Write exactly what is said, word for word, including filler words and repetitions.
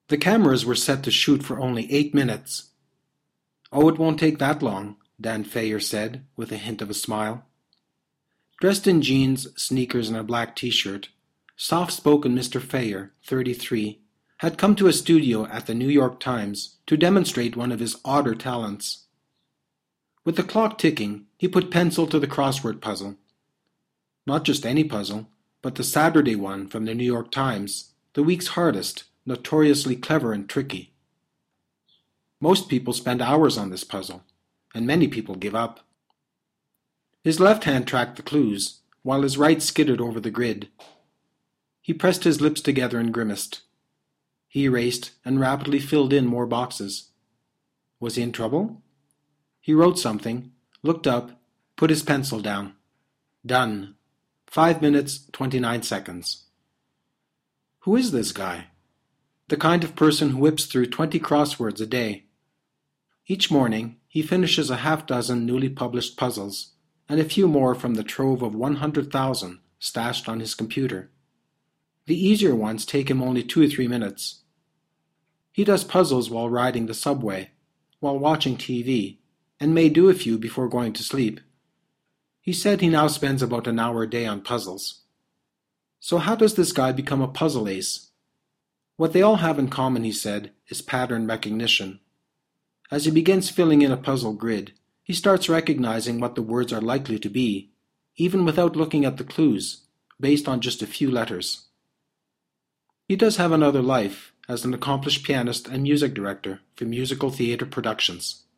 The cameras were set to shoot for only eight minutes. "Oh, it won't take that long," Dan Fayer said, with a hint of a smile. Dressed in jeans, sneakers, and a black t-shirt, soft-spoken Mister Fayer, thirty-three, had come to a studio at the New York Times to demonstrate one of his odder talents. With the clock ticking, he put pencil to the crossword puzzle. Not just any puzzle, but the Saturday one from the New York Times, the week's hardest, notoriously clever and tricky. Most people spend hours on this puzzle, and many people give up. His left hand tracked the clues, while his right skidded over the grid. He pressed his lips together and grimaced. He erased and rapidly filled in more boxes. Was he in trouble? He wrote something, looked up, put his pencil down. Done. Five minutes, twenty-nine seconds. Who is this guy? The kind of person who whips through twenty crosswords a day. Each morning, he finishes a half dozen newly published puzzles, and a few more from the trove of one hundred thousand stashed on his computer. The easier ones take him only two or three minutes. He does puzzles while riding the subway, while watching T V, and may do a few before going to sleep. He said he now spends about an hour a day on puzzles. So how does this guy become a puzzle ace? What they all have in common, he said, is pattern recognition. As he begins filling in a puzzle grid, he starts recognizing what the words are likely to be, even without looking at the clues, based on just a few letters. He does have another life as an accomplished pianist and music director for musical theater productions.